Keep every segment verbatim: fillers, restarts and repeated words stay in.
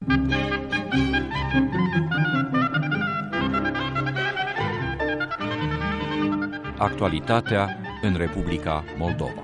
Actualitatea în Republica Moldova.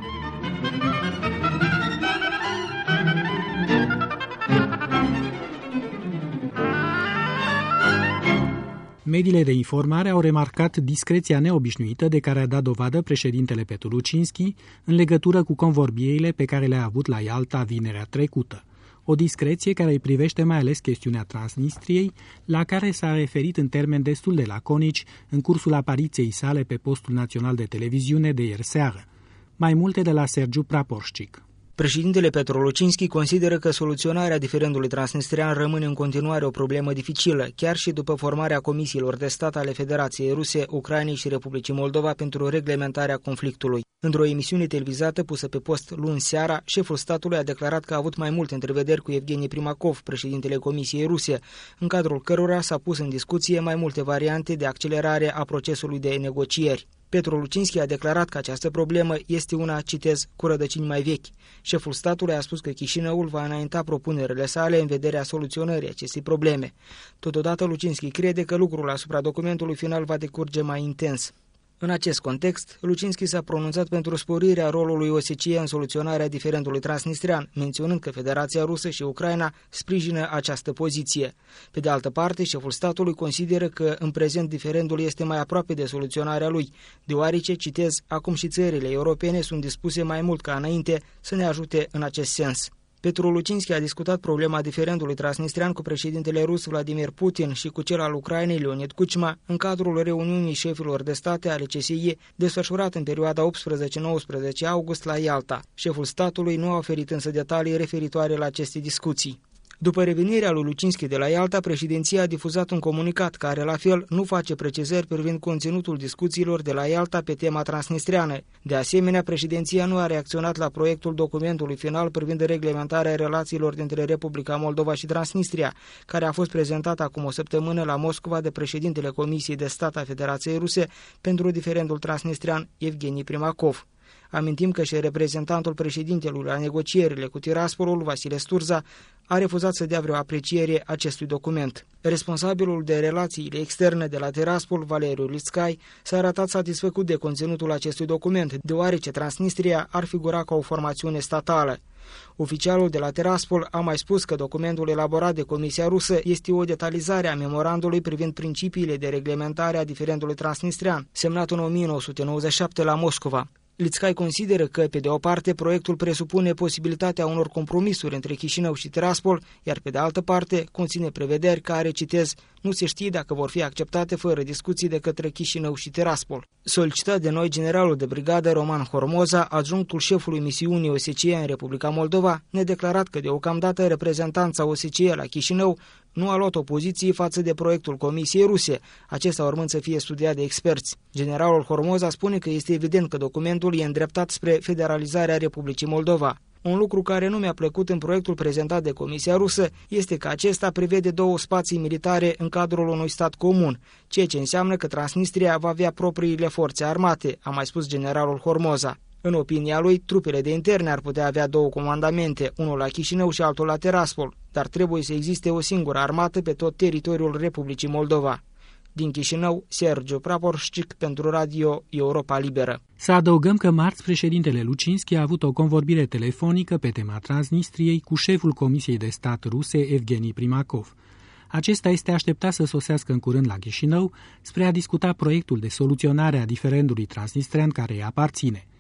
Mediile de informare au remarcat discreția neobișnuită de care a dat dovadă președintele Petru Lucinski în legătură cu convorbierile pe care le-a avut la Ialta vinerea trecută. O discreție care îi privește mai ales chestiunea Transnistriei, la care s-a referit în termeni destul de laconici în cursul apariției sale pe postul național de televiziune de ieri seară. Mai multe de la Sergiu Praporșcic. Președintele Petru Lucinski consideră că soluționarea diferendului transnistrian rămâne în continuare o problemă dificilă, chiar și după formarea comisiilor de stat ale Federației Ruse, Ucrainei și Republicii Moldova pentru reglementarea conflictului. Într-o emisiune televizată pusă pe post luni seara, șeful statului a declarat că a avut mai multe întrevederi cu Evgeni Primakov, președintele Comisiei Ruse, în cadrul cărora s-a pus în discuție mai multe variante de accelerare a procesului de negocieri. Petru Lucinski a declarat că această problemă este una, citez, cu rădăcini mai vechi. Șeful statului a spus că Chișinăul va înainta propunerile sale în vederea soluționării acestei probleme. Totodată, Lucinski crede că lucrul asupra documentului final va decurge mai intens. În acest context, Lucinski s-a pronunțat pentru sporirea rolului O S C E în soluționarea diferendului transnistrian, menționând că Federația Rusă și Ucraina sprijină această poziție. Pe de altă parte, șeful statului consideră că în prezent diferendul este mai aproape de soluționarea lui, deoarece, citez, acum și țările europene sunt dispuse mai mult ca înainte să ne ajute în acest sens. Petru Lucinski a discutat problema diferendului transnistrian cu președintele rus Vladimir Putin și cu cel al Ucrainei Leonid Kuchma în cadrul reuniunii șefilor de state ale C S I desfășurat în perioada optsprezece nouăsprezece august la Ialta. Șeful statului nu a oferit însă detalii referitoare la aceste discuții. După revenirea lui Lucinski de la Ialta, președinția a difuzat un comunicat care, la fel, nu face precizări privind conținutul discuțiilor de la Ialta pe tema transnistriană. De asemenea, președinția nu a reacționat la proiectul documentului final privind reglementarea relațiilor dintre Republica Moldova și Transnistria, care a fost prezentat acum o săptămână la Moscova de președintele Comisiei de Stat a Federației Ruse pentru diferendul transnistrian, Evgeni Primakov. Amintim că și reprezentantul președintelui la negocierile cu Tiraspolul, Vasile Sturza, a refuzat să dea vreo apreciere acestui document. Responsabilul de relațiile externe de la Tiraspol, Valeriu Litscai, s-a arătat satisfăcut de conținutul acestui document, deoarece Transnistria ar figura ca o formațiune statală. Oficialul de la Tiraspol a mai spus că documentul elaborat de Comisia Rusă este o detalizare a memorandului privind principiile de reglementare a diferendului transnistrian, semnat în o mie nouă sute nouăzeci și șapte la Moscova. Litscai consideră că, pe de o parte, proiectul presupune posibilitatea unor compromisuri între Chișinău și Tiraspol, iar pe de altă parte, conține prevederi care, citez, nu se știe dacă vor fi acceptate fără discuții de către Chișinău și Tiraspol. Solicitat de noi generalul de brigadă Roman Hormoza, adjunctul șefului misiunii O S C E în Republica Moldova, ne-a declarat că deocamdată reprezentanța O S C E la Chișinău nu a luat o poziție față de proiectul Comisiei Ruse, acesta urmând să fie studiat de experți. Generalul Hormoza spune că este evident că documentul e îndreptat spre federalizarea Republicii Moldova. Un lucru care nu mi-a plăcut în proiectul prezentat de Comisia Rusă este că acesta prevede două spații militare în cadrul unui stat comun, ceea ce înseamnă că Transnistria va avea propriile forțe armate, a mai spus generalul Hormoza. În opinia lui, trupele de interne ar putea avea două comandamente, unul la Chișinău și altul la Tiraspol, dar trebuie să existe o singură armată pe tot teritoriul Republicii Moldova. Din Chișinău, Sergiu Praporșcic pentru Radio Europa Liberă. Să adăugăm că marți președintele Lucinski a avut o convorbire telefonică pe tema Transnistriei cu șeful Comisiei de Stat ruse, Evgeni Primakov. Acesta este așteptat să sosească în curând la Chișinău spre a discuta proiectul de soluționare a diferendului transnistrian care îi aparține.